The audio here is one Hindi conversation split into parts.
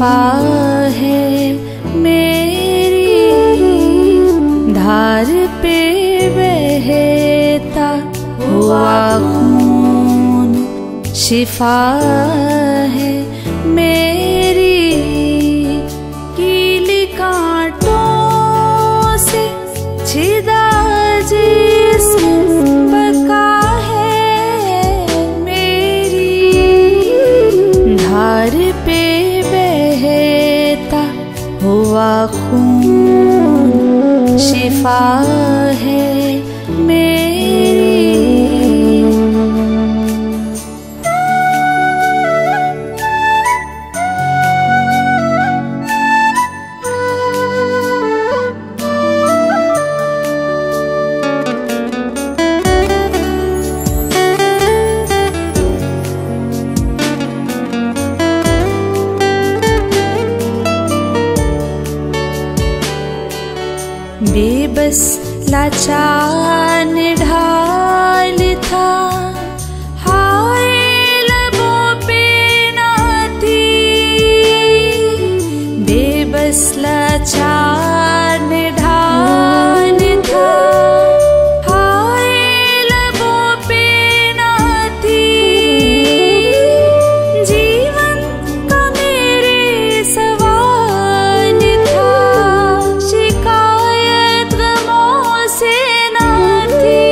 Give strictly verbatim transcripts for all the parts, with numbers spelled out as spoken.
शिफा है मेरी, धार पे बहता हुआ खून शिफा है मेरी, कीली कांटों से छिदा जिस्म बका है मेरी, धार पे बहता हुआ खून शिफा है मेरी। बेबस लाचार निढाल था, हाय लबों पे ना थी, बेबस लाचार निढाल था, हाय लबों पे ना थी, जीवन का मेरे सवाल था, शिकायत से ना थी,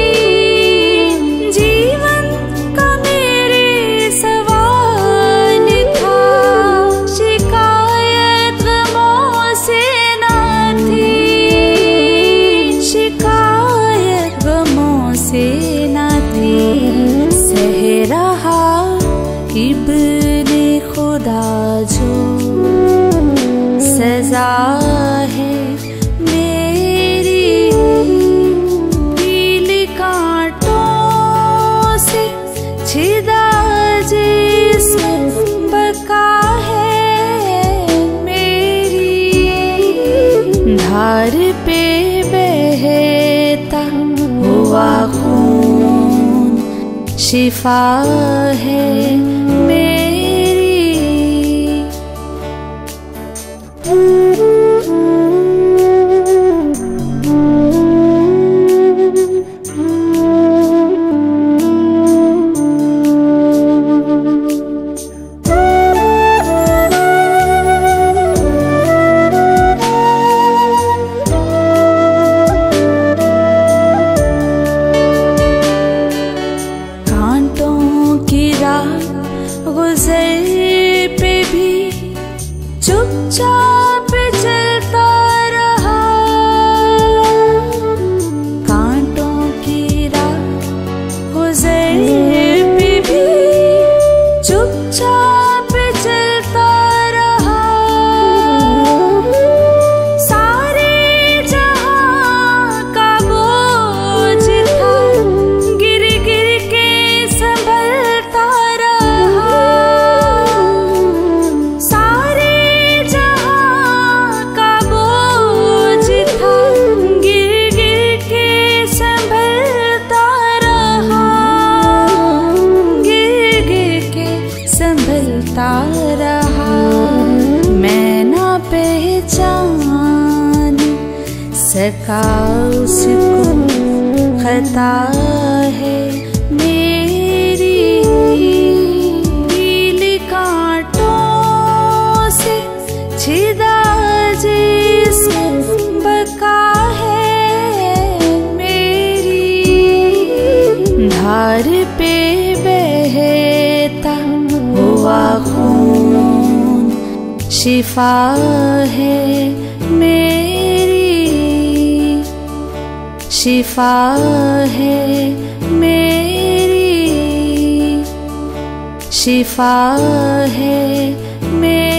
जीवन का मेरे सवाल था, शिकायत गमों से ना थी, शिकायत गमों से ना थी, सह रहा इब्ने खुदा जो सजा है छिदा जिस्म बका है मेरी, धार पे बहता हुआ खून शिफा है मेरी। गुजर पे भी चुपचाप चलता रहा, कांटों की राह गुजर पे भी चुपचाप चलता रहा, सारे जहां का बोझ था, गिर गिर के संभलता रहा, मैं ना पहचान सका उसको, खता है मेरी, कीली कांटों से छिदा जिस्म बका है मेरी, धार पे बहता हुआ खून शिफा है मेरी, शिफा है मेरी, शिफा है मेरी।